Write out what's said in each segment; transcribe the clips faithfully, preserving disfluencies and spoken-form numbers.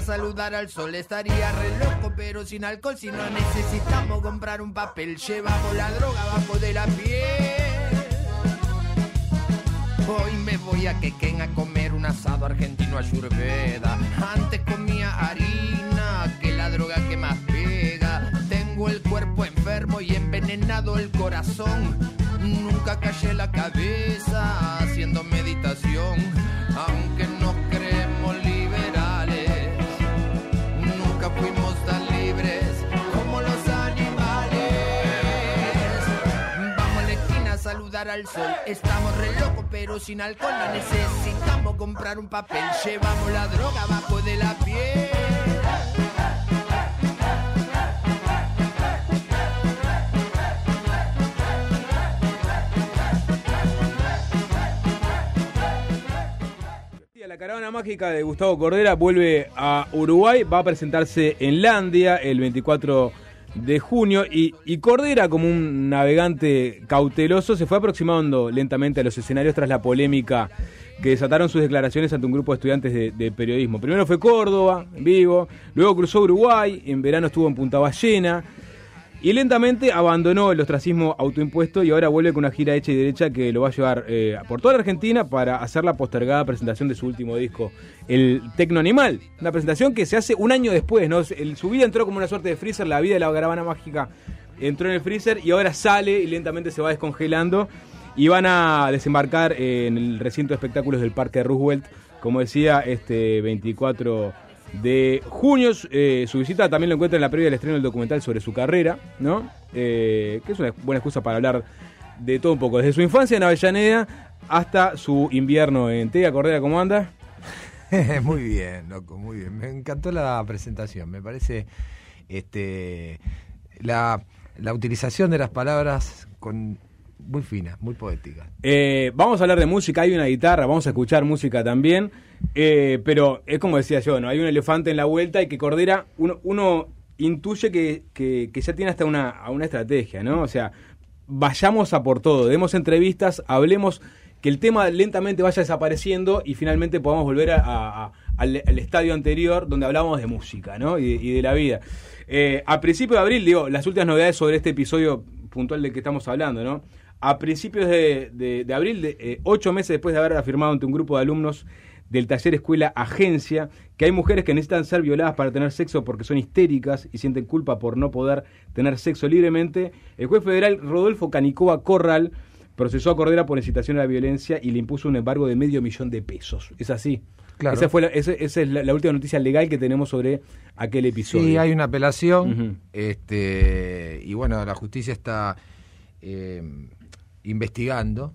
saludar al sol. Estaría re loco pero sin alcohol. Si no necesitamos comprar un papel, llevamos la droga abajo de la piel. Hoy me voy a Quequén a comer un asado argentino ayurveda. Antes comía harina, que la droga que más pega. Tengo el cuerpo enfermo y envenenado el corazón. Nunca callé la cabeza haciendo meditación. Aunque nos creemos liberales, nunca fuimos tan libres como los animales. Vamos a la esquina a saludar al sol. Estamos re locos pero sin alcohol. No necesitamos comprar un papel. Llevamos la droga abajo de la piel. La caravana mágica de Gustavo Cordera vuelve a Uruguay, va a presentarse en Landia el veinticuatro de junio y, y Cordera, como un navegante cauteloso, se fue aproximando lentamente a los escenarios tras la polémica que desataron sus declaraciones ante un grupo de estudiantes de, de periodismo. Primero fue Córdoba, en vivo, luego cruzó Uruguay, en verano estuvo en Punta Ballena y lentamente abandonó el ostracismo autoimpuesto y ahora vuelve con una gira hecha y derecha que lo va a llevar eh, por toda la Argentina para hacer la postergada presentación de su último disco, el Tecno Animal. Una presentación que se hace un año después, ¿no? El, su vida entró como una suerte de freezer, la vida de la caravana mágica entró en el freezer y ahora sale y lentamente se va descongelando y van a desembarcar eh, en el recinto de espectáculos del Parque Roosevelt, como decía, este veinticuatro de junio. Eh, su visita también lo encuentra en la previa del estreno del documental sobre su carrera, ¿no? Eh, que es una buena excusa para hablar de todo un poco, desde su infancia en Avellaneda hasta su invierno en Tega. Cordera, ¿cómo anda? Muy bien, loco, muy bien. Me encantó la presentación. Me parece este la, la utilización de las palabras con muy fina, muy poética. Eh, vamos a hablar de música, hay una guitarra, vamos a escuchar música también, eh, pero es como decía yo, ¿no? Hay un elefante en la vuelta y que Cordera, uno, uno intuye que, que, que ya tiene hasta una, una estrategia, ¿no? O sea, vayamos a por todo, demos entrevistas, hablemos, que el tema lentamente vaya desapareciendo y finalmente podamos volver a, a, a, al, al estadio anterior donde hablábamos de música, ¿no? Y, y de la vida. Eh, a principios de abril, digo, las últimas novedades sobre este episodio puntual del que estamos hablando, ¿no? A principios de, de, de abril, de, eh, ocho meses después de haber afirmado ante un grupo de alumnos del taller Escuela Agencia que hay mujeres que necesitan ser violadas para tener sexo porque son histéricas y sienten culpa por no poder tener sexo libremente, el juez federal Rodolfo Canicoba Corral procesó a Cordera por incitación a la violencia y le impuso un embargo de medio millón de pesos. ¿Es así? Claro. Esa fue la, esa, esa es la, la última noticia legal que tenemos sobre aquel episodio. Sí, hay una apelación, uh-huh. este y bueno, la justicia está eh, investigando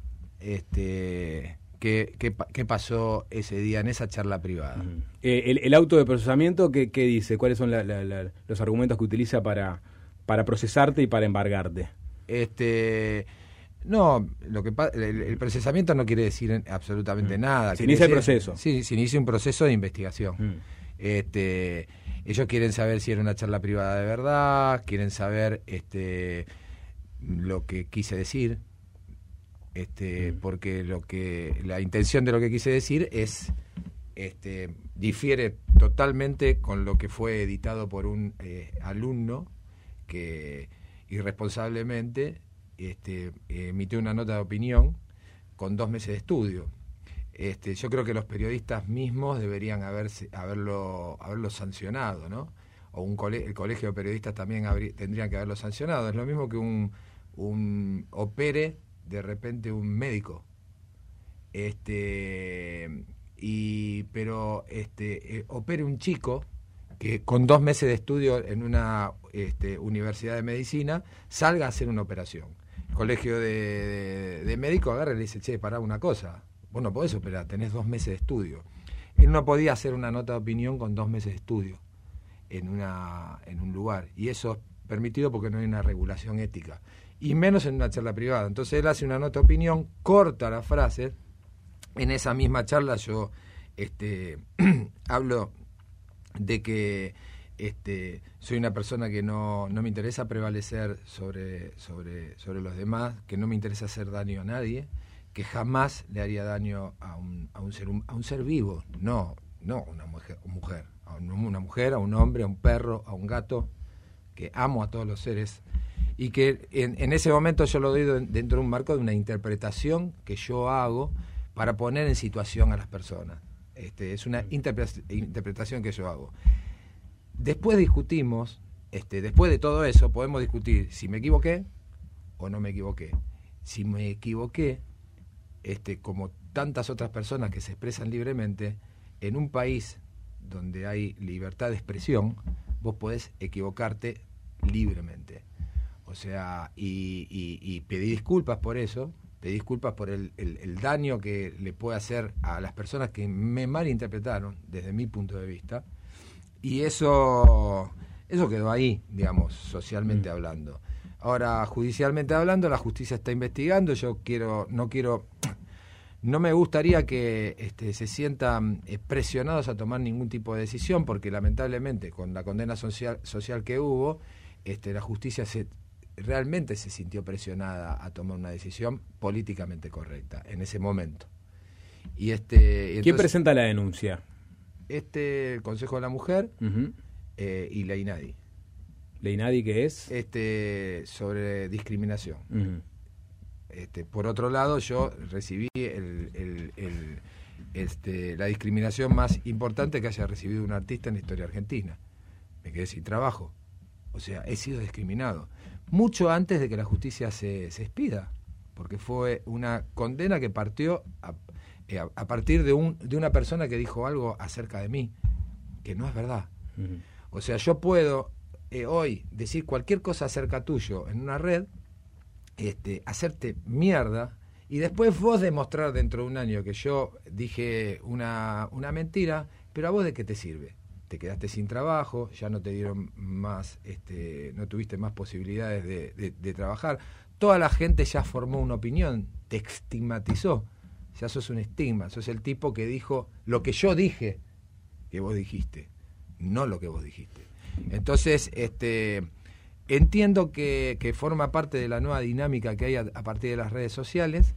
este qué, qué, qué pasó ese día en esa charla privada. Uh-huh. Eh, el, el auto de procesamiento, ¿qué, qué dice? ¿Cuáles son la, la, la, los argumentos que utiliza para, para procesarte y para embargarte? Este... No, lo que el, el procesamiento no quiere decir absolutamente mm. nada. Se inicia decir, el proceso. Sí, se inicia un proceso de investigación. Mm. Este, ellos quieren saber si era una charla privada de verdad, quieren saber este lo que quise decir, este, mm. porque lo que la intención de lo que quise decir es este difiere totalmente con lo que fue editado por un eh, alumno que irresponsablemente Este, emitió una nota de opinión con dos meses de estudio. Este, yo creo que los periodistas mismos deberían haberse, haberlo, haberlo sancionado, ¿no? O un cole, el colegio de periodistas también habría, tendrían que haberlo sancionado. Es lo mismo que un, un opere de repente un médico. Este, y, pero este, eh, opere un chico que con dos meses de estudio en una este, universidad de medicina salga a hacer una operación. El colegio de, de, de médicos agarra y le dice, che, pará una cosa, vos no podés operar, tenés dos meses de estudio. Él no podía hacer una nota de opinión con dos meses de estudio en, una, en un lugar, y eso es permitido porque no hay una regulación ética, y menos en una charla privada. Entonces él hace una nota de opinión, corta la frase. En esa misma charla yo este, hablo de que Este, soy una persona que no, no me interesa prevalecer sobre, sobre, sobre los demás, que no me interesa hacer daño a nadie, que jamás le haría daño a un, a un, ser, a un ser vivo, no, no una mujer, mujer una mujer, a un hombre, a un perro, a un gato, que amo a todos los seres, y que en, en ese momento yo lo doy dentro de un marco de una interpretación que yo hago para poner en situación a las personas. Este, es una interpre- interpretación que yo hago. Después discutimos, este, después de todo eso, podemos discutir si me equivoqué o no me equivoqué. Si me equivoqué, este, como tantas otras personas que se expresan libremente, en un país donde hay libertad de expresión, vos podés equivocarte libremente. O sea, y, y, y pedí disculpas por eso, pedí disculpas por el, el, el daño que le puede hacer a las personas que me malinterpretaron desde mi punto de vista, y eso, eso quedó ahí, digamos, socialmente mm. hablando. Ahora, judicialmente hablando, la justicia está investigando, yo quiero, no quiero, no me gustaría que este, se sientan presionados a tomar ningún tipo de decisión, porque lamentablemente con la condena social, social que hubo, este, la justicia se realmente se sintió presionada a tomar una decisión políticamente correcta en ese momento. Y este, y entonces, ¿quién presenta la denuncia? Este, el Consejo de la Mujer uh-huh. eh, y la INADI. ¿La INADI qué es? Este, sobre discriminación. Uh-huh. Este, por otro lado, yo recibí el, el, el, este, la discriminación más importante que haya recibido un artista en la historia argentina. Me quedé sin trabajo. O sea, he sido discriminado. Mucho antes de que la justicia se, se expida, porque fue una condena que partió a, a, a partir de, un, de una persona que dijo algo acerca de mí, que no es verdad. Uh-huh. O sea, yo puedo eh, hoy decir cualquier cosa acerca tuyo en una red, este, hacerte mierda, y después vos demostrar dentro de un año que yo dije una, una mentira, pero ¿a vos de qué te sirve? Te quedaste sin trabajo, ya no te dieron más, este, no tuviste más posibilidades de, de, de trabajar. Toda la gente ya formó una opinión, te estigmatizó, ya sos un estigma, sos el tipo que dijo lo que yo dije que vos dijiste, no lo que vos dijiste. Entonces, este, entiendo que, que forma parte de la nueva dinámica que hay a, a partir de las redes sociales,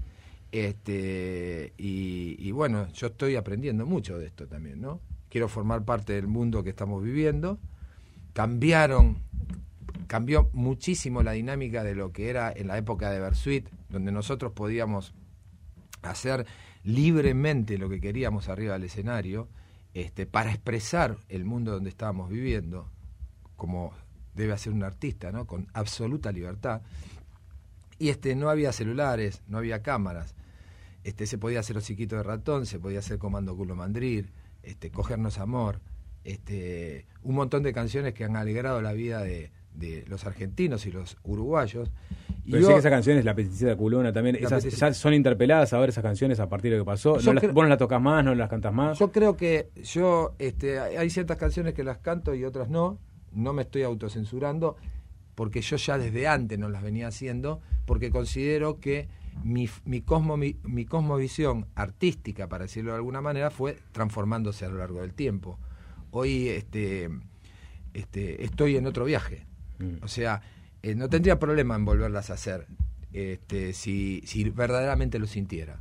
este, y, y bueno, yo estoy aprendiendo mucho de esto también, ¿no? Quiero formar parte del mundo que estamos viviendo. Cambiaron, cambió muchísimo la dinámica de lo que era en la época de Versuit, donde nosotros podíamos hacer libremente lo que queríamos arriba del escenario, este, para expresar el mundo donde estábamos viviendo, como debe hacer un artista, ¿no? Con absoluta libertad. Y este, no había celulares, no había cámaras. Este, se podía hacer Hociquito de Ratón, se podía hacer Comando Culo Mandril, Este, Cogernos Amor, este, un montón de canciones que han alegrado la vida de, de los argentinos y los uruguayos. Y Pero yo, sé que esa canción es La Princesa Culona también, esas, esas son interpeladas a ver esas canciones a partir de lo que pasó. No las, vos no las tocas más, no las cantas más. Yo creo que yo, este, hay ciertas canciones que las canto y otras no, no me estoy autocensurando, porque yo ya desde antes no las venía haciendo, porque considero que Mi, mi, cosmo, mi, mi cosmovisión artística, para decirlo de alguna manera, fue transformándose a lo largo del tiempo. Hoy este, este, estoy en otro viaje. Mm. O sea, eh, no tendría problema en volverlas a hacer este, si, si verdaderamente lo sintiera.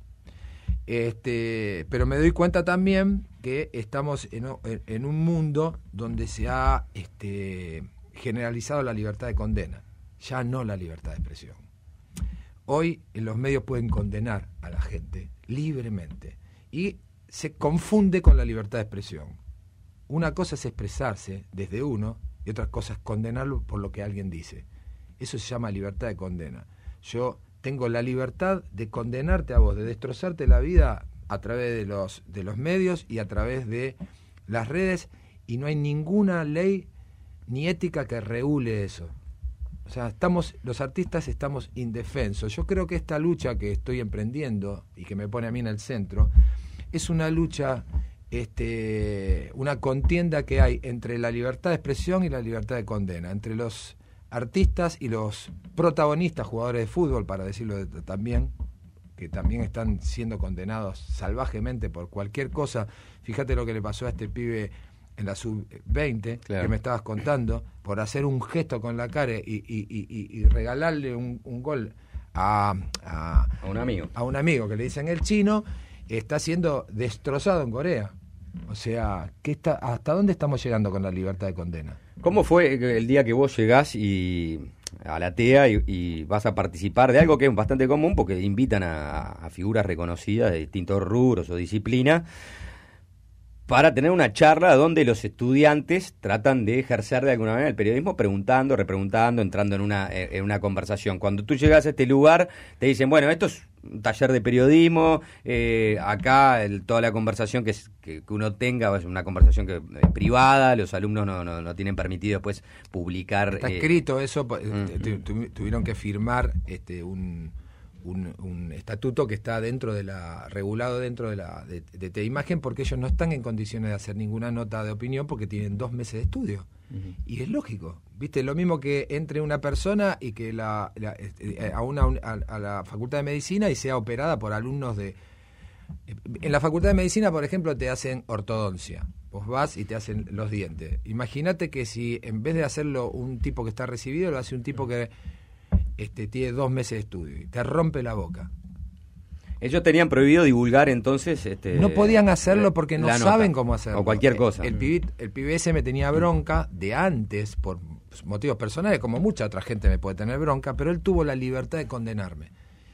Este, pero me doy cuenta también que estamos en, en, en un mundo donde se ha este, generalizado la libertad de condena, ya no la libertad de expresión. Hoy en los medios pueden condenar a la gente libremente y se confunde con la libertad de expresión. Una cosa es expresarse desde uno y otra cosa es condenarlo por lo que alguien dice. Eso se llama libertad de condena. Yo tengo la libertad de condenarte a vos, de destrozarte la vida a través de los, de los medios y a través de las redes, y no hay ninguna ley ni ética que regule eso. O sea, estamos, los artistas estamos indefensos. Yo creo que esta lucha que estoy emprendiendo y que me pone a mí en el centro es una lucha, este, una contienda que hay entre la libertad de expresión y la libertad de condena, entre los artistas y los protagonistas, jugadores de fútbol, para decirlo de, también, que también están siendo condenados salvajemente por cualquier cosa. Fíjate lo que le pasó a este pibe en la sub veinte, claro, que me estabas contando, por hacer un gesto con la cara y, y, y, y regalarle un, un gol a, a, a un amigo a un amigo que le dicen el chino, está siendo destrozado en Corea. O sea, ¿qué está, ¿hasta dónde estamos llegando con la libertad de condena? ¿Cómo fue el día que vos llegás y a la T E A y, y vas a participar de algo que es bastante común porque invitan a, a figuras reconocidas de distintos rubros o disciplinas para tener una charla donde los estudiantes tratan de ejercer de alguna manera el periodismo preguntando, repreguntando, entrando en una, en una conversación? Cuando tú llegas a este lugar te dicen, bueno, esto es un taller de periodismo, eh, acá el, toda la conversación que, que, que uno tenga es una conversación que es privada, los alumnos no, no, no tienen permitido después publicar. Está eh, escrito eso, uh-huh. tu, tu, tuvieron que firmar este un, un, un estatuto que está dentro de la, regulado dentro de la de, de, de imagen, porque ellos no están en condiciones de hacer ninguna nota de opinión porque tienen dos meses de estudio. Uh-huh. Y es lógico, ¿viste? Lo mismo que entre una persona y que la, la a una a, a la Facultad de Medicina y sea operada por alumnos de... En la Facultad de Medicina, por ejemplo, te hacen ortodoncia. Vos vas y te hacen los dientes. Imagínate que si en vez de hacerlo un tipo que está recibido, lo hace un tipo que este, tiene dos meses de estudio y te rompe la boca. Ellos tenían prohibido divulgar entonces... Este, no podían hacerlo porque no saben cómo hacerlo. O cualquier cosa. El, el, pibi, el pibe ese me tenía bronca de antes, por motivos personales, como mucha otra gente me puede tener bronca, pero él tuvo la libertad de condenarme.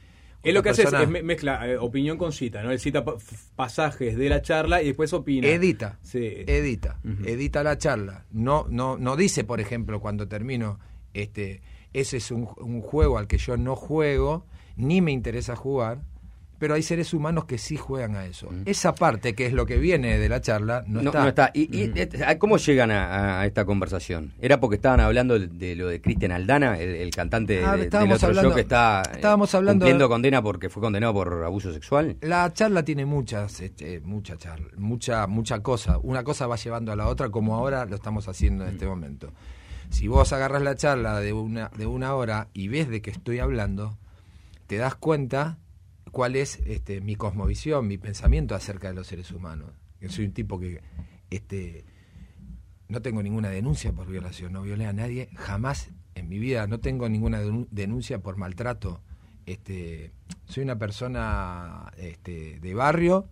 Él lo que persona, hace es, es mezcla eh, opinión con cita, ¿no? Él cita pa- pasajes de la charla y después opina. Edita, sí. edita, uh-huh. edita la charla. No, no, no dice, por ejemplo, cuando termino, este, ese es un, un juego al que yo no juego, ni me interesa jugar. Pero hay seres humanos que sí juegan a eso. Mm. Esa parte, que es lo que viene de la charla, no, no está. No está. ¿Y, y mm. cómo llegan a, a esta conversación? ¿Era porque estaban hablando de, de lo de Cristian Aldana, el, el cantante ah, de, del otro hablando, show que está estábamos hablando, cumpliendo condena porque fue condenado por abuso sexual? La charla tiene muchas, este, mucha charla, mucha, mucha cosa. Una cosa va llevando a la otra, como ahora lo estamos haciendo en mm. este momento. Si vos agarras la charla de una, de una hora y ves de qué estoy hablando, te das cuenta cuál es este, mi cosmovisión, mi pensamiento acerca de los seres humanos. Yo soy un tipo que este, no tengo ninguna denuncia por violación, no violé a nadie, jamás en mi vida, no tengo ninguna denuncia por maltrato. Este, soy una persona este, de barrio,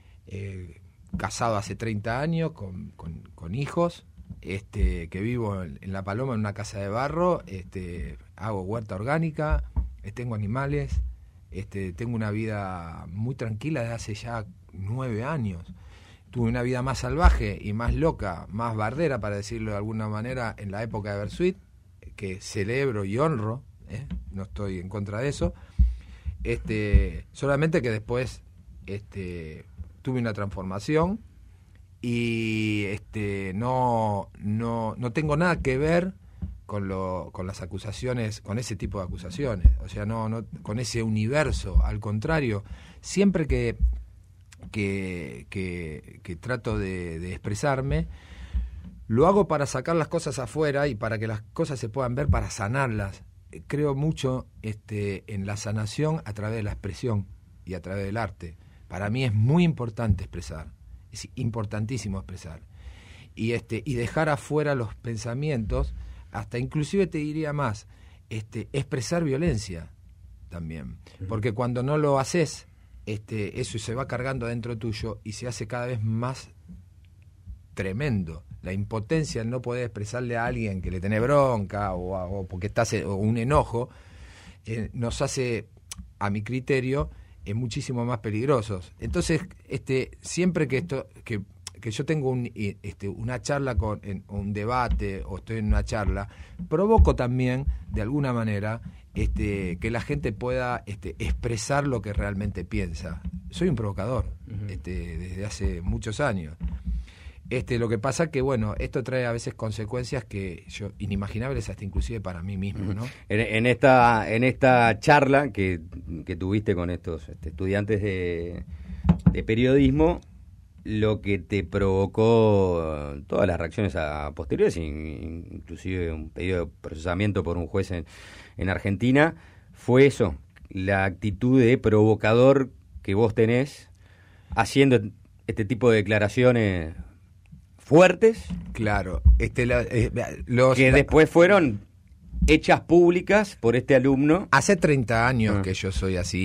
eh, casado hace treinta años, con, con, con hijos, este, que vivo en, en La Paloma, en una casa de barro, este, hago huerta orgánica, eh, tengo animales. Este, tengo una vida muy tranquila desde hace ya nueve años. Tuve una vida más salvaje y más loca, más bardera, para decirlo de alguna manera, en la época de Bersuit, que celebro y honro, ¿eh? No estoy en contra de eso. Este, solamente que después este, tuve una transformación y este, no, no, no tengo nada que ver con lo con las acusaciones, con ese tipo de acusaciones, o sea, no no con ese universo. Al contrario, siempre que que, que, que trato de, de expresarme, lo hago para sacar las cosas afuera y para que las cosas se puedan ver, para sanarlas. Creo mucho este en la sanación a través de la expresión y a través del arte. Para mí es muy importante expresar, es importantísimo expresar y este y dejar afuera los pensamientos. Hasta inclusive te diría más, este, expresar violencia también, porque cuando no lo haces, este, eso se va cargando dentro tuyo y se hace cada vez más tremendo. La impotencia, el no poder expresarle a alguien que le tiene bronca o, o porque estás o un enojo, eh, nos hace, a mi criterio, eh, muchísimo más peligrosos. Entonces, este, siempre que esto que que yo tengo un, este, una charla, con en, un debate o estoy en una charla, provoco también, de alguna manera, este, que la gente pueda este, expresar lo que realmente piensa. Soy un provocador, uh-huh. este, desde hace muchos años. Este, lo que pasa que, bueno, esto trae a veces consecuencias que yo inimaginables hasta inclusive para mí mismo, ¿no? En, en esta en esta charla que, que tuviste con estos este, estudiantes de, de periodismo, lo que te provocó todas las reacciones a posteriores, inclusive un pedido de procesamiento por un juez en, en Argentina, fue eso, la actitud de provocador que vos tenés haciendo este tipo de declaraciones fuertes. Claro, este, la, eh, los, que después fueron hechas públicas por este alumno. Hace treinta años ah. que yo soy así.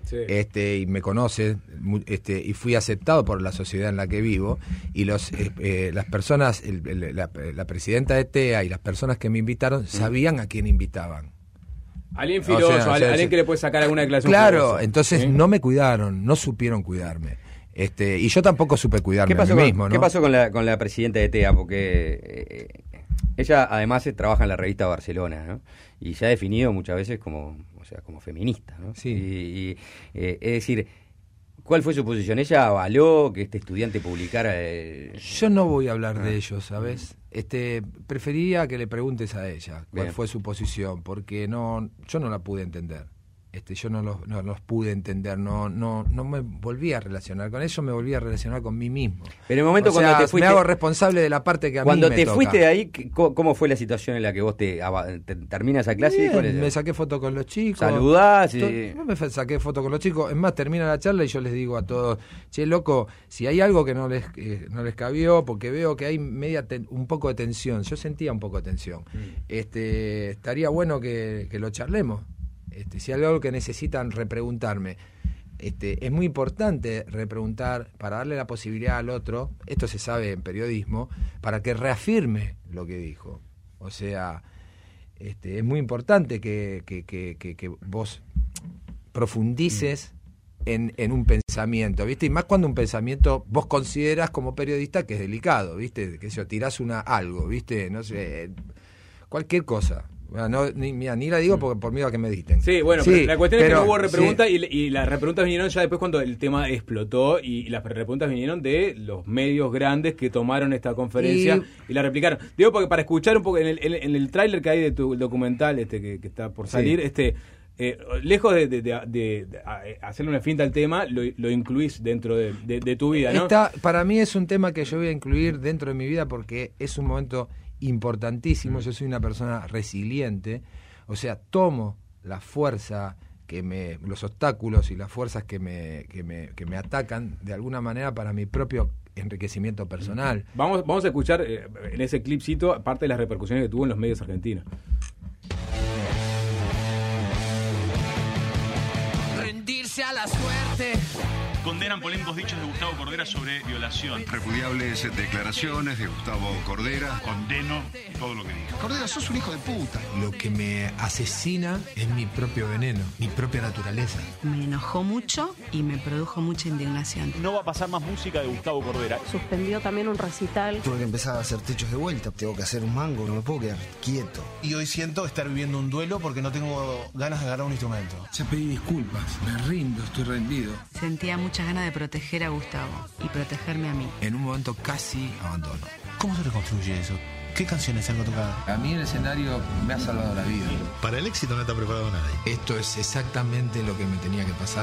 sí. este, y me conoce, este, y fui aceptado por la sociedad en la que vivo, y los eh, eh, las personas, el, el, la, la presidenta de T E A y las personas que me invitaron sabían a quién invitaban. Alguien filoso, o sea, alguien, o sea, que le puede sacar alguna declaración. Claro, filosa. Entonces ¿sí? no me cuidaron, no supieron cuidarme. Este, y yo tampoco supe cuidarme ¿Qué pasó a mí con, mismo, ¿no? ¿Qué pasó con la, con la presidenta de T E A? Porque eh, ella además trabaja en la revista Barcelona, ¿no? Y se ha definido muchas veces como, o sea, como feminista, ¿no? Sí. Y, y, eh, es decir, ¿cuál fue su posición? ¿Ella avaló que este estudiante publicara? El... Yo no voy a hablar ah. de ellos, ¿sabes? Este, preferiría que le preguntes a ella cuál Bien. fue su posición, porque no, yo no la pude entender. Este, yo no los, no los pude entender, no, no, no me volví a relacionar con ellos, me volví a relacionar con mí mismo. Pero en el momento o cuando sea, te fuiste, me hago responsable de la parte que a cuando mí me te toca. fuiste de ahí, ¿cómo fue la situación en la que vos te, te terminas esa clase? Bien, ¿Cuál es? me saqué foto con los chicos. Saludás y... No me saqué foto con los chicos. Es más, termina la charla y yo les digo a todos, che, loco, si hay algo que no les eh, no les cabió, porque veo que hay media ten, un poco de tensión. Yo sentía un poco de tensión. Mm. Este, estaría bueno que, que lo charlemos. Este, si hay algo que necesitan repreguntarme, este, es muy importante repreguntar para darle la posibilidad al otro, esto se sabe en periodismo, para que reafirme lo que dijo. O sea, este, es muy importante que, que, que, que, que vos profundices en, en un pensamiento, ¿viste? Y más cuando un pensamiento vos consideras como periodista que es delicado, ¿viste? Que si tirás una algo, ¿viste? No sé, cualquier cosa. Bueno, no, ni, mira, ni la digo porque por miedo a que me dicten. Sí, bueno, sí, pero la cuestión pero, es que no hubo repreguntas sí. y, y las repreguntas vinieron ya después cuando el tema explotó y, y las repreguntas vinieron de los medios grandes que tomaron esta conferencia y, y la replicaron. Digo porque para escuchar un poco, en el, en, en el tráiler que hay de tu documental este que, que está por salir, sí. este eh, lejos de, de, de, de, de hacerle una finta al tema, lo, lo incluís dentro de, de, de tu vida, ¿no? Esta, para mí es un tema que yo voy a incluir dentro de mi vida porque es un momento importantísimo. Yo soy una persona resiliente, o sea, tomo la fuerza que me, los obstáculos y las fuerzas que me, que me, que me atacan de alguna manera para mi propio enriquecimiento personal. Vamos, vamos a escuchar eh, en ese clipcito parte de las repercusiones que tuvo en los medios argentinos. Rendirse a la suerte. Condenan polémicos dichos de Gustavo Cordera sobre violación. Repudiables declaraciones de Gustavo Cordera. Condeno todo lo que dijo. Cordera, sos un hijo de puta. Lo que me asesina es mi propio veneno, mi propia naturaleza. Me enojó mucho y me produjo mucha indignación. No va a pasar más música de Gustavo Cordera. Suspendió también un recital. Tuve que empezar a hacer techos de vuelta. Tengo que hacer un mango, no me puedo quedar quieto. Y hoy siento estar viviendo un duelo porque no tengo ganas de agarrar un instrumento. Ya pedí disculpas, me rindo, estoy rendido. Sentía muchas ganas de proteger a Gustavo y protegerme a mí. En un momento casi abandono. ¿Cómo se reconstruye eso? ¿Qué canciones salgo a tocar? A mí el escenario me ha salvado la vida. Para el éxito no está preparado nadie. Esto es exactamente lo que me tenía que pasar.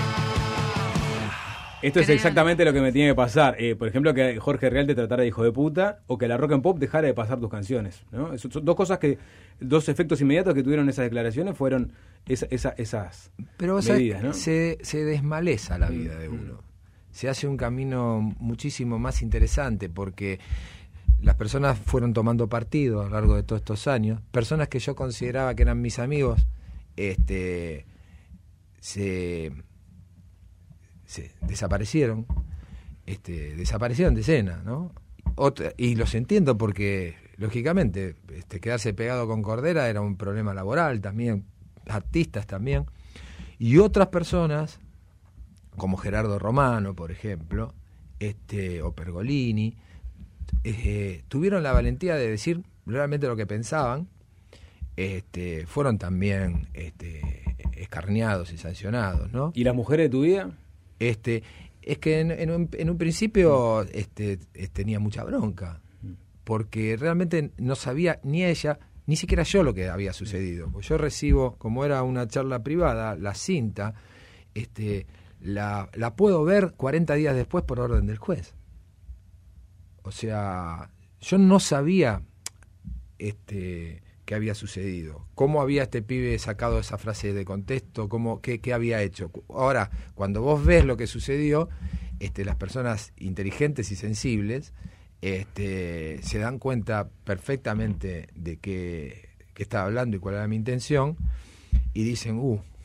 Esto es exactamente lo que me tiene que pasar. Eh, por ejemplo, que Jorge Real te tratara de hijo de puta o que la Rock and Pop dejara de pasar tus canciones, ¿no? Eso, son dos cosas que, dos efectos inmediatos que tuvieron esas declaraciones fueron esa, esa, esas Pero, medidas, ¿no? Se, se desmaleza la vida de uno. Se hace un camino muchísimo más interesante porque las personas fueron tomando partido a lo largo de todos estos años. Personas que yo consideraba que eran mis amigos, este, se... se desaparecieron, este, desaparecieron de escena, ¿no? Otra, y los entiendo porque, lógicamente, este, quedarse pegado con Cordera era un problema laboral también, artistas también, y otras personas, como Gerardo Romano, por ejemplo, este, o Pergolini, eh, tuvieron la valentía de decir realmente lo que pensaban, este, fueron también este, escarneados y sancionados, ¿no? ¿Y las mujeres de tu vida? Este, es que en, en, un, en un principio este, tenía mucha bronca, porque realmente no sabía ni ella, ni siquiera yo lo que había sucedido. Pues yo recibo, como era una charla privada, la cinta, este, la, la puedo ver cuarenta días después por orden del juez. O sea, yo no sabía este, qué había sucedido, cómo había este pibe sacado esa frase de contexto, cómo, qué, qué había hecho. Ahora, cuando vos ves lo que sucedió, este, las personas inteligentes y sensibles este, se dan cuenta perfectamente de qué, qué estaba hablando y cuál era mi intención, y dicen, uh,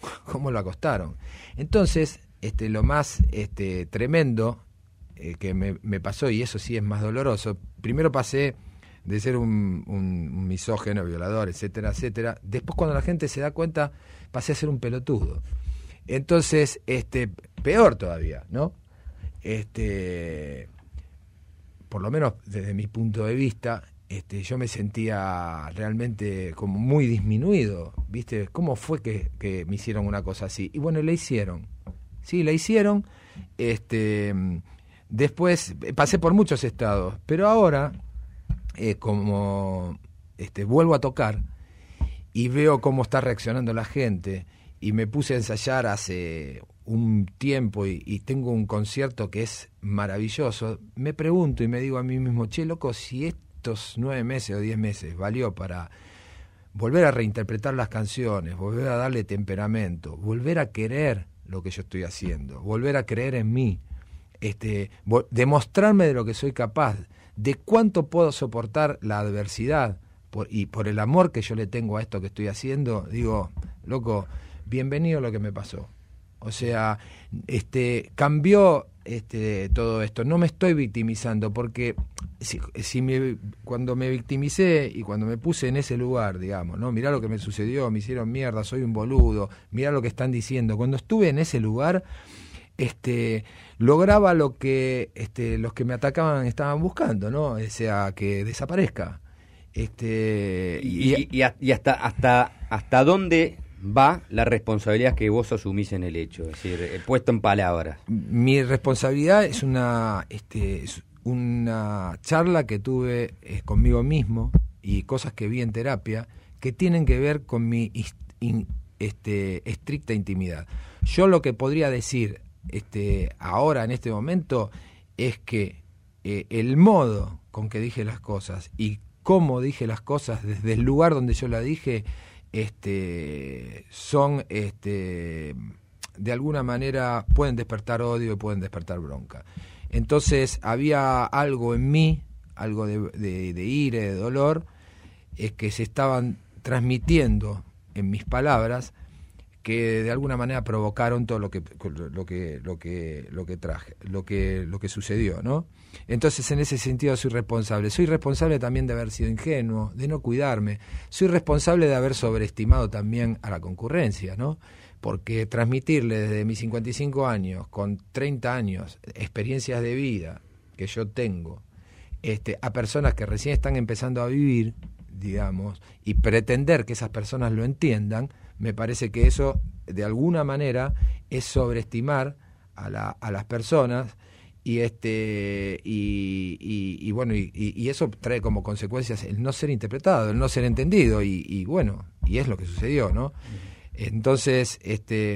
cómo lo acostaron. Entonces, este, lo más este, tremendo eh, que me, me pasó, y eso sí es más doloroso, primero pasé de ser un, un, un misógeno, violador, etcétera, etcétera. Después, cuando la gente se da cuenta, pasé a ser un pelotudo. Entonces, este, peor todavía, ¿no? Este, por lo menos desde mi punto de vista, este, yo me sentía realmente como muy disminuido, ¿viste? ¿Cómo fue que, que me hicieron una cosa así? Y bueno, la hicieron. Sí, la hicieron. Este, después pasé por muchos estados, pero ahora Eh, como este, vuelvo a tocar y veo cómo está reaccionando la gente, y me puse a ensayar hace un tiempo y, y tengo un concierto que es maravilloso, me pregunto y me digo a mí mismo, che, loco, si estos nueve meses o diez meses valió para volver a reinterpretar las canciones, volver a darle temperamento, volver a querer lo que yo estoy haciendo, volver a creer en mí, este, vo- demostrarme de lo que soy capaz, de cuánto puedo soportar la adversidad, por, y por el amor que yo le tengo a esto que estoy haciendo, digo, loco, bienvenido a lo que me pasó. O sea, este, cambió este, todo esto. No me estoy victimizando, porque si, si me, cuando me victimicé y cuando me puse en ese lugar, digamos, ¿no? Mirá lo que me sucedió, me hicieron mierda, soy un boludo, mirá lo que están diciendo. Cuando estuve en ese lugar, este lograba lo que este los que me atacaban estaban buscando, ¿no? O sea, que desaparezca. Este y, y, y, y hasta hasta hasta dónde va la responsabilidad que vos asumís en el hecho, es decir, puesto en palabras. Mi responsabilidad es una este es una charla que tuve eh, conmigo mismo, y cosas que vi en terapia que tienen que ver con mi in, este estricta intimidad. Yo lo que podría decir Este, ahora en este momento es que eh, el modo con que dije las cosas y cómo dije las cosas desde el lugar donde yo la dije, este, son este, de alguna manera pueden despertar odio y pueden despertar bronca. Entonces había algo en mí, algo de, de, de ira, de dolor, es que se estaban transmitiendo en mis palabras, que de alguna manera provocaron todo lo que lo que lo que lo que traje, lo que lo que sucedió, ¿no? Entonces, en ese sentido soy responsable. Soy responsable también de haber sido ingenuo, de no cuidarme. Soy responsable de haber sobreestimado también a la concurrencia, ¿no? Porque transmitirle desde mis cincuenta y cinco años, con treinta años, experiencias de vida que yo tengo, este, a personas que recién están empezando a vivir, digamos, y pretender que esas personas lo entiendan, me parece que eso, de alguna manera, es sobreestimar a, la, a las personas, y este y, y, y bueno y, y eso trae como consecuencias el no ser interpretado, el no ser entendido, y, y bueno, y es lo que sucedió, ¿no? Entonces, este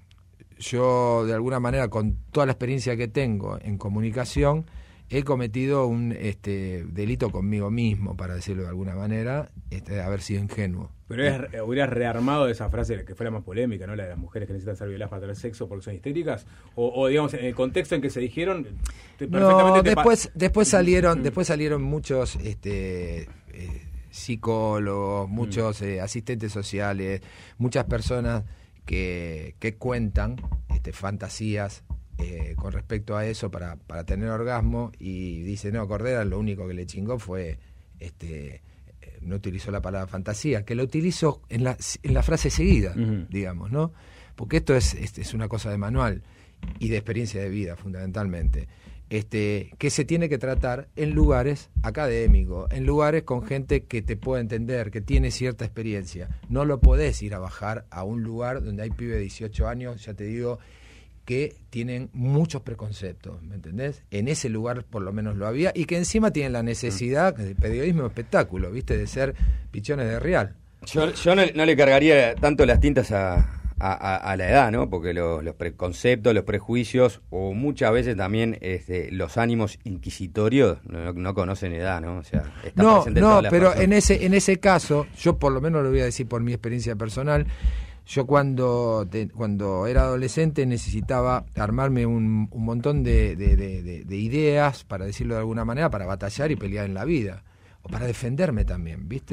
yo de alguna manera, con toda la experiencia que tengo en comunicación, he cometido un este delito conmigo mismo, para decirlo de alguna manera, este, de haber sido ingenuo. Pero es, hubieras rearmado esa frase que fue la más polémica, ¿no? La de las mujeres que necesitan ser violadas para tener sexo porque son histéricas, o, o digamos, en el contexto en que se dijeron, te, no, después, después salieron, después salieron muchos este eh, psicólogos, muchos eh, asistentes sociales, muchas personas que, que cuentan este, fantasías Eh, con respecto a eso para, para tener orgasmo, y dice, no, Cordera lo único que le chingó fue este eh, no utilizó la palabra fantasía, que lo utilizó en la, en la frase seguida, uh-huh. digamos, ¿no? Porque esto es, es, es una cosa de manual y de experiencia de vida, fundamentalmente, este que se tiene que tratar en lugares académicos, en lugares con gente que te puede entender, que tiene cierta experiencia. No lo podés ir a bajar a un lugar donde hay pibes de dieciocho años, ya te digo, que tienen muchos preconceptos, ¿me entendés? En ese lugar por lo menos lo había, y que encima tienen la necesidad de periodismo espectáculo, ¿viste? De ser pichones de real. Yo, yo no, no le cargaría tanto las tintas a, a, a la edad, ¿no? Porque lo, los preconceptos, los prejuicios, o muchas veces también este, los ánimos inquisitorios no, no conocen edad, ¿no? O sea, está no, presente no, toda la pero persona. en ese en ese caso, yo por lo menos lo voy a decir por mi experiencia personal. Yo cuando te, cuando era adolescente necesitaba armarme un, un montón de, de, de, de, de ideas, para decirlo de alguna manera, para batallar y pelear en la vida, o para defenderme también, ¿viste?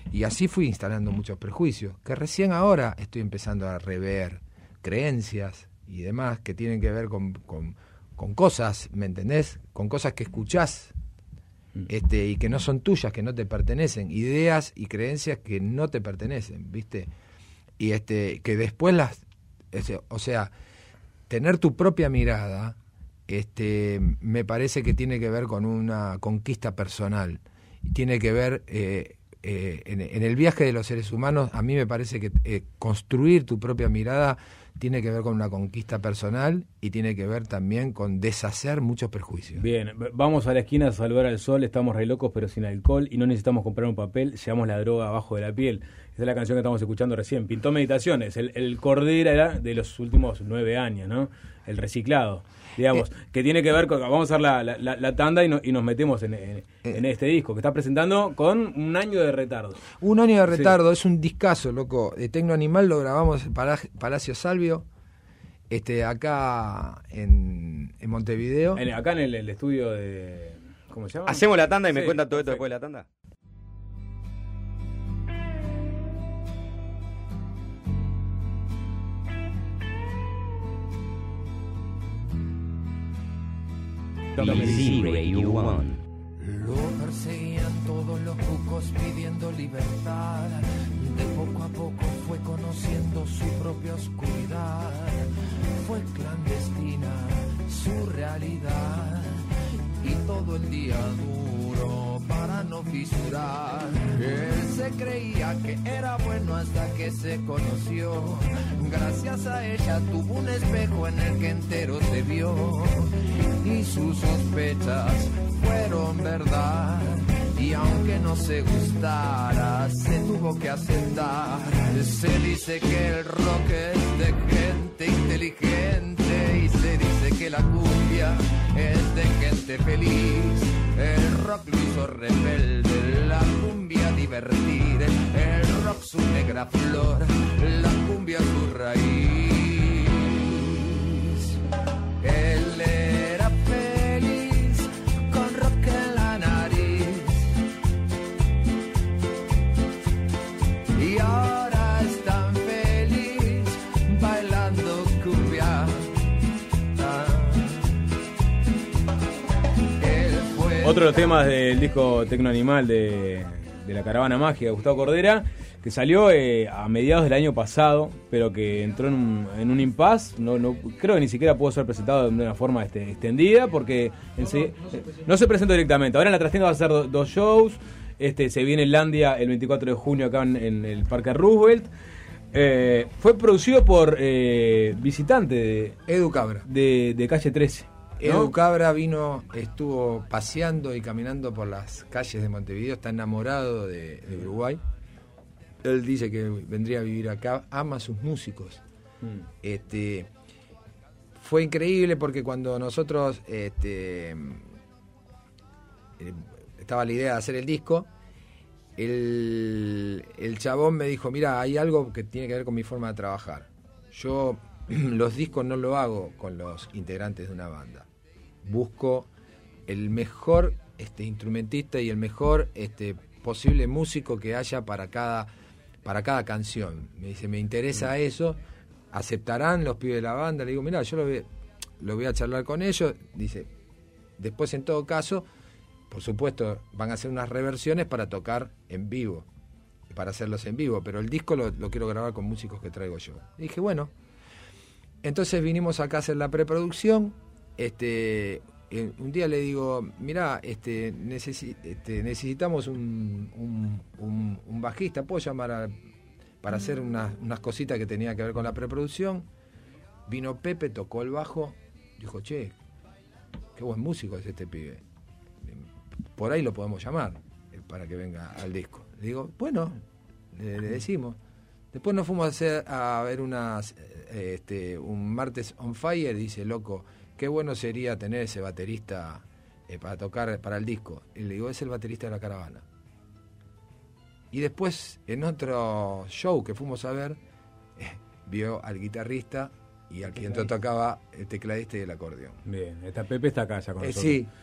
Y así fui instalando muchos prejuicios, que recién ahora estoy empezando a rever creencias y demás que tienen que ver con, con, con cosas, ¿me entendés? Con cosas que escuchás este, y que no son tuyas, que no te pertenecen, ideas y creencias que no te pertenecen, ¿viste? Y este, que después las, ese, o sea, tener tu propia mirada, este, me parece que tiene que ver con una conquista personal, tiene que ver eh, eh, en, en el viaje de los seres humanos. A mí me parece que eh, construir tu propia mirada tiene que ver con una conquista personal y tiene que ver también con deshacer muchos prejuicios. Bien, vamos a la esquina a saludar al sol, estamos re locos pero sin alcohol y no necesitamos comprar un papel, llevamos la droga abajo de la piel. Esa es la canción que estamos escuchando recién. Pintó Meditaciones, el, el Cordera era de los últimos nueve años, ¿no? El reciclado, digamos, eh, que tiene que ver con, vamos a hacer la, la, la, la tanda y, no, y nos metemos en, en, eh, en este disco que está presentando con un año de retardo. Un año de retardo, sí. Es un discazo, loco. De Tecno Animal lo grabamos en Pala- Palacio Salvio, este, acá en, en Montevideo. En, acá en el, el estudio de... ¿Cómo se llama? Hacemos la tanda y me sí, cuentan todo esto perfecto. después de la tanda. Lo perseguían todos los cucos pidiendo libertad. De poco a poco fue conociendo su propia oscuridad. Fue clandestina su realidad y todo el día duro para no fisurar. Él se creía que era bueno hasta que se conoció. Gracias a ella tuvo un espejo en el que entero se vio. Y sus sospechas fueron verdad. Y aunque no se gustara, se tuvo que aceptar. Se dice que el rock es de gente inteligente y se dice que la cumbia es de gente feliz. El rock lo hizo rebelde, la cumbia divertir. El rock su negra flor, la cumbia su raíz. Él era feliz con rock en la nariz y ahora es tan feliz bailando cumbia. Ah. Él fue Otro de los temas del disco Tecno Animal de, de la Caravana Mágica de Gustavo Cordera, que salió eh, a mediados del año pasado, pero que entró en un, en un impasse. No, no, creo que ni siquiera pudo ser presentado de una forma este, extendida, porque no, no, no, se no se presentó directamente. Ahora en la trastienda va a hacer do, dos shows. Este, se viene en Landia el veinticuatro de junio acá en, en el Parque Roosevelt. Eh, fue producido por eh, visitante de Edu Cabra. De, de Calle trece. ¿No? Edu Cabra vino, estuvo paseando y caminando por las calles de Montevideo, está enamorado de, de Uruguay. Él dice que vendría a vivir acá, ama a sus músicos. Mm. Este, fue increíble porque cuando nosotros este, eh, estaba la idea de hacer el disco, el, el chabón me dijo, mira, hay algo que tiene que ver con mi forma de trabajar. Yo los discos no lo hago con los integrantes de una banda. Busco el mejor este, instrumentista y el mejor este, posible músico que haya para cada... para cada canción. Me dice, me interesa eso, ¿aceptarán los pibes de la banda? Le digo, mirá, yo lo voy, lo voy a charlar con ellos. Dice, después en todo caso, por supuesto, van a hacer unas reversiones para tocar en vivo, para hacerlos en vivo, pero el disco lo, lo quiero grabar con músicos que traigo yo. Y dije, bueno. Entonces vinimos acá a hacer la preproducción. Este, un día le digo, mirá, este, necesi- este, necesitamos un, un, un, un bajista, ¿puedo llamar a, para hacer unas, unas cositas que tenía que ver con la preproducción? Vino Pepe, tocó el bajo, dijo, che, qué buen músico es este pibe. Por ahí lo podemos llamar para que venga al disco. Le digo, bueno, le, le decimos. Después nos fuimos a, hacer, a ver unas, este, un martes on fire, dice, loco, qué bueno sería tener ese baterista eh, para tocar para el disco. Y le digo, es el baterista de la Caravana. Y después, en otro show que fuimos a ver, eh, vio al guitarrista y al quien tocaba el tecladista y el acordeón. Bien, esta Pepe está acá ya con eh, nosotros. Sí.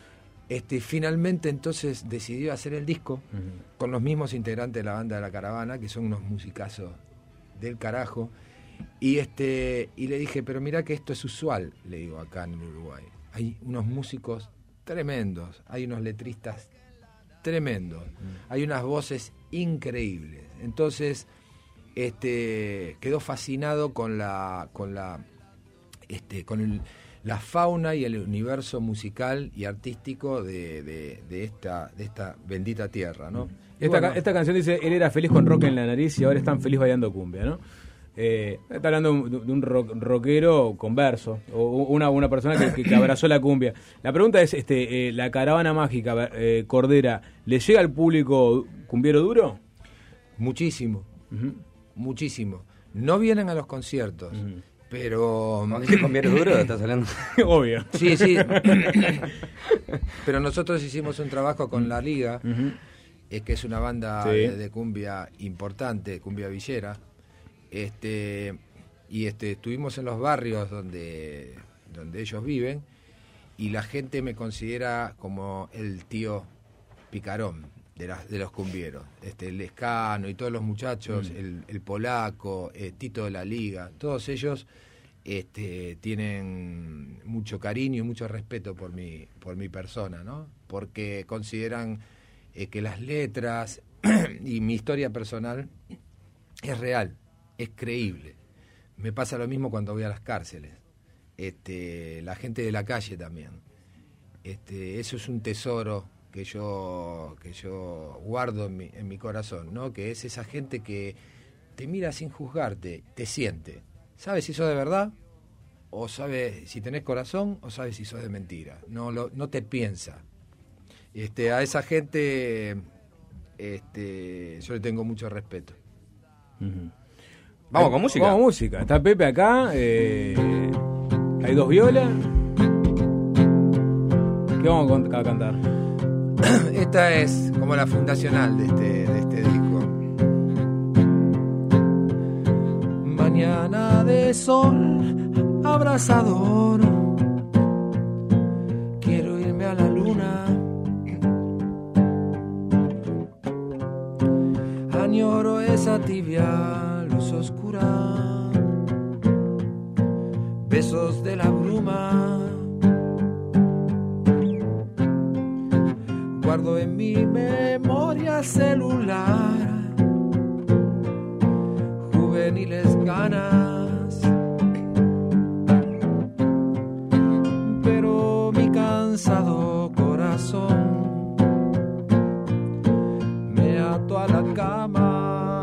Este, finalmente entonces decidió hacer el disco uh-huh. con los mismos integrantes de la banda de La Caravana, que son unos musicazos del carajo, y este y le dije, pero mirá que esto es usual, le digo, acá en Uruguay. Hay unos músicos tremendos, hay unos letristas tremendos, uh-huh. hay unas voces increíbles. Entonces, este quedó fascinado con la con la este con el la fauna y el universo musical y artístico de, de, de esta de esta bendita tierra, ¿no? Esta, bueno, esta canción dice, él era feliz con rock en la nariz y ahora es tan feliz bailando cumbia, ¿no? Eh, está hablando de un rock, rockero converso, o una, una persona que, que abrazó la cumbia. La pregunta es, este eh, la Caravana Mágica, eh, Cordera, ¿le llega al público cumbiero duro? Muchísimo, uh-huh. muchísimo. No vienen a los conciertos. Uh-huh. Pero... ¿Cuando dice cumbiero duro estás hablando? Obvio. Sí, sí. Pero nosotros hicimos un trabajo con La Liga, uh-huh. eh, que es una banda sí. de, de cumbia importante, cumbia villera. Este, y este, estuvimos en los barrios donde, donde ellos viven, y la gente me considera como el tío picarón de, la, de los cumbieros. Este, el Lescano y todos los muchachos, mm. el, el Polaco, eh, Tito de La Liga, todos ellos este, tienen mucho cariño y mucho respeto por mi, por mi persona, ¿no? Porque consideran eh, que las letras y mi historia personal es real, es creíble. Me pasa lo mismo cuando voy a las cárceles. Este, la gente de la calle también. Este, eso es un tesoro que yo que yo guardo en mi, en mi corazón, ¿no? Que es esa gente que te mira sin juzgarte, te siente. ¿Sabes si sos de verdad? O sabes si tenés corazón, o sabes si sos de mentira. No lo, no te piensa. Este, a esa gente este, yo le tengo mucho respeto. Uh-huh. Vamos con música. Vamos con música. Está Pepe acá. Eh, hay dos violas. ¿Qué vamos a cantar? Esta es como la fundacional de este, de este disco. Mañana de sol abrasador, quiero irme a la luna. Añoro esa tibia luz oscura, besos de la bruma. Guardo en mi memoria celular juveniles ganas, pero mi cansado corazón me ató a la cama.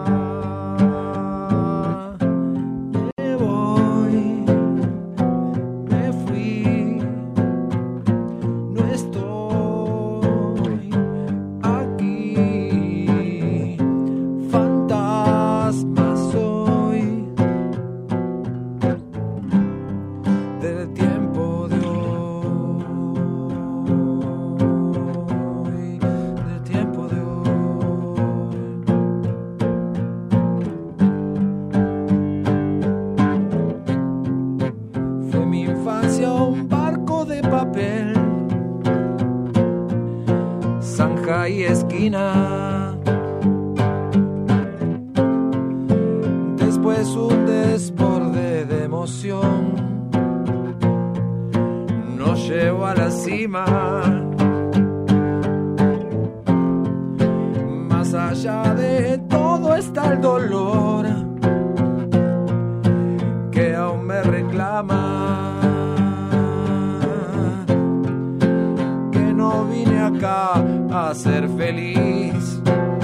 Me voy, me fui, no estoy y esquina, después un desborde de emoción nos llevó a la cima. Más allá de todo está el dolor que aún me reclama, que no vine acá a ser feliz,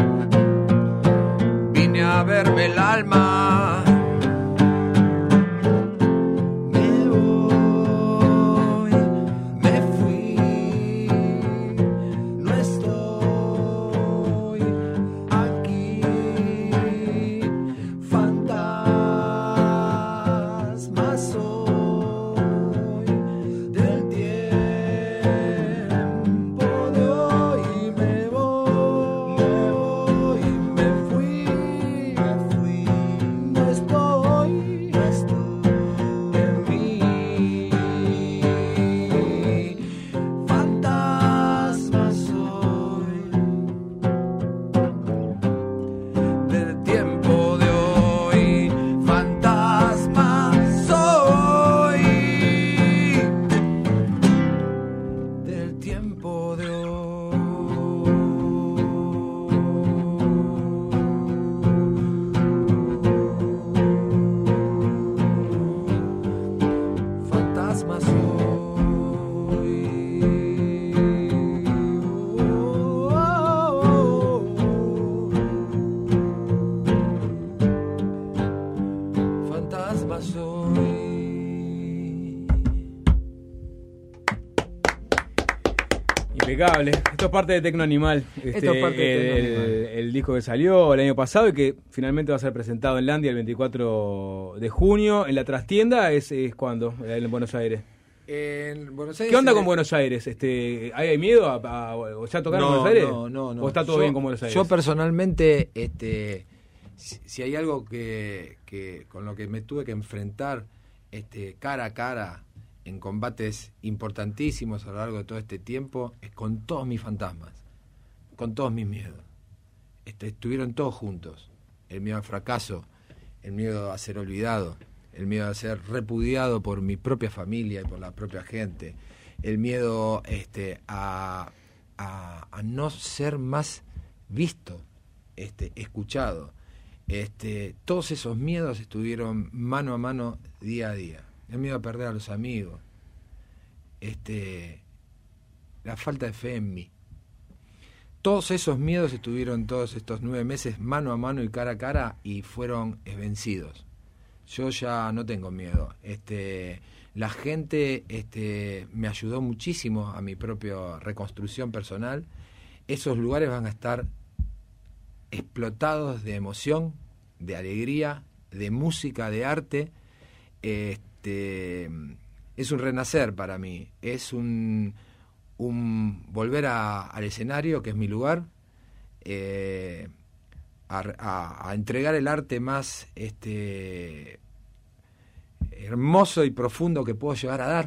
vine a verme el alma. Me voy, me fui, no estoy aquí. Fantasma soy del tiempo de hoy. Me voy, me fui, me fui. Impecable. Esto es parte de Tecno Animal. Este, Esto es parte de Tecno el, Animal. el, el disco que salió el año pasado y que finalmente va a ser presentado en Landia el veinticuatro de junio. En la trastienda es, es cuando, en Buenos Aires. En Buenos Aires. ¿Qué onda eh, con Buenos Aires? Este, ¿hay, hay miedo a, a, o ya tocar no, en Buenos Aires? No, no, no. ¿O está todo yo, bien con Buenos Aires? Yo personalmente, este, si, si hay algo que, que con lo que me tuve que enfrentar este, cara a cara en combates importantísimos a lo largo de todo este tiempo, es con todos mis fantasmas, con todos mis miedos. Este, estuvieron todos juntos. El miedo al fracaso, el miedo a ser olvidado, el miedo a ser repudiado por mi propia familia y por la propia gente, el miedo este, a, a, a no ser más visto, este, escuchado. Este, todos esos miedos estuvieron mano a mano día a día. El miedo a perder a los amigos, este, la falta de fe en mí. Todos esos miedos estuvieron todos estos nueve meses mano a mano y cara a cara y fueron eh, vencidos. Yo ya no tengo miedo. Este, la gente este, me ayudó muchísimo a mi propia reconstrucción personal. Esos lugares van a estar explotados de emoción, de alegría, de música, de arte. Este, es un renacer para mí. Es un, un volver a, al escenario, que es mi lugar. Eh, A, a, a entregar el arte más este, hermoso y profundo que puedo llegar a dar,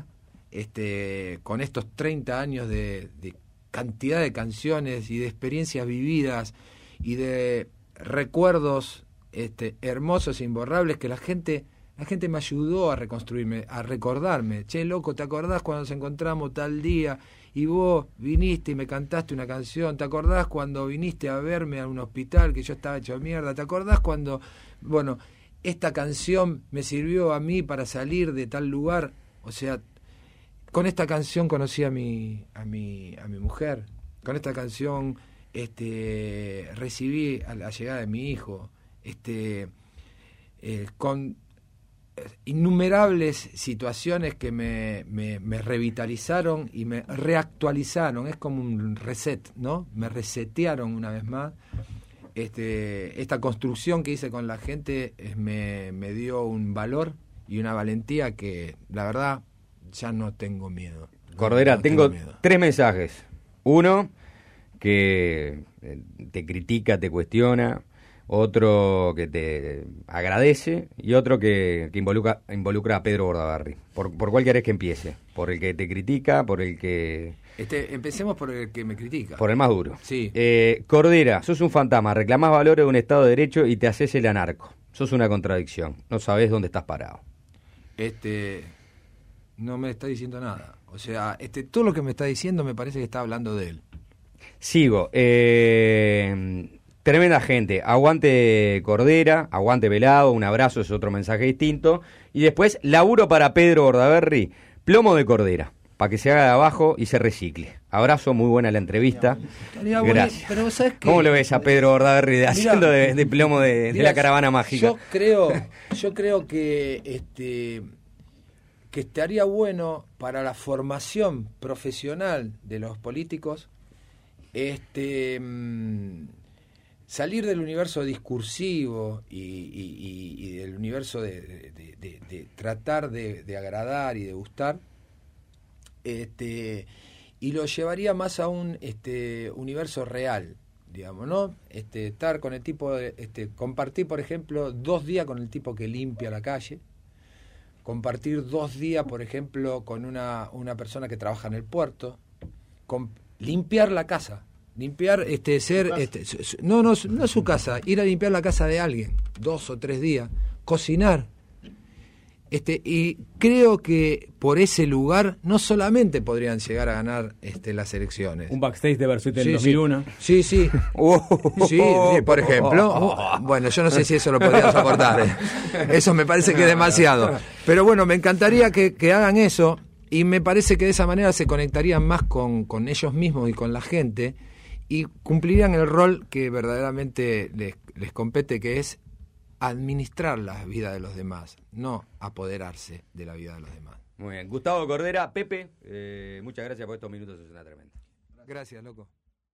este, con estos treinta años de, de cantidad de canciones y de experiencias vividas y de recuerdos este, hermosos e imborrables que la gente, la gente me ayudó a reconstruirme, a recordarme. Che, loco, ¿te acordás cuando nos encontramos tal día? Y vos viniste y me cantaste una canción. ¿Te acordás cuando viniste a verme a un hospital que yo estaba hecho mierda? ¿Te acordás cuando, bueno, esta canción me sirvió a mí para salir de tal lugar? O sea, con esta canción conocí a mi, a mi, a mi mujer. Con esta canción este, recibí a la llegada de mi hijo. Este, eh, con innumerables situaciones que me, me, me revitalizaron y me reactualizaron. Es como un reset, ¿no? Me resetearon una vez más. Este, esta construcción que hice con la gente es, me, me dio un valor y una valentía que, la verdad, ya no tengo miedo. Cordera, no tengo, tengo miedo. tres mensajes. Uno, que te critica, te cuestiona. Otro que te agradece y otro que, que involucra, involucra a Pedro Bordaberry. ¿Por, ¿Por cuál querés que empiece? ¿Por el que te critica? ¿Por el que...? Este, empecemos por el que me critica. Por el más duro. Sí. Eh, Cordera, sos un fantasma, reclamás valores de un Estado de Derecho y te haces el anarco. Sos una contradicción, no sabés dónde estás parado. Este, no me está diciendo nada. O sea, este, todo lo que me está diciendo me parece que está hablando de él. Sigo. Eh... Tremenda gente, aguante Cordera, aguante Velado, un abrazo, es otro mensaje distinto. Y después, laburo para Pedro Bordaberry, plomo de Cordera, para que se haga de abajo y se recicle. Abrazo, muy buena la entrevista. Gracias. Pero ¿sabes qué? ¿Cómo lo ves a Pedro Bordaberry de, haciendo de, de plomo de, de Mirá, la caravana mágica? Yo creo, yo creo que este que estaría bueno para la formación profesional de los políticos este salir del universo discursivo y, y, y, y del universo de, de, de, de tratar de, de agradar y de gustar, este, y lo llevaría más a un este, universo real, digamos, ¿no? Este, estar con el tipo, de, este, compartir, por ejemplo, dos días con el tipo que limpia la calle, compartir dos días, por ejemplo, con una, una persona que trabaja en el puerto, con, limpiar la casa. Limpiar, este, ser, este, su, su, no, no, no su casa, ir a limpiar la casa de alguien, dos o tres días, cocinar, este, y creo que por ese lugar no solamente podrían llegar a ganar, este, las elecciones. Un backstage de Versuit en sí, dos mil uno. Sí, sí, sí, sí, por ejemplo. Bueno, yo no sé si eso lo podrían soportar. ¿eh? Eso me parece que es demasiado. Pero bueno, me encantaría que, que hagan eso, y me parece que de esa manera se conectarían más con, con ellos mismos y con la gente, y cumplirían el rol que verdaderamente les, les compete, que es administrar la vida de los demás, no apoderarse de la vida de los demás. Muy bien. Gustavo Cordera, Pepe, eh, muchas gracias por estos minutos, es una tremenda. Gracias, loco.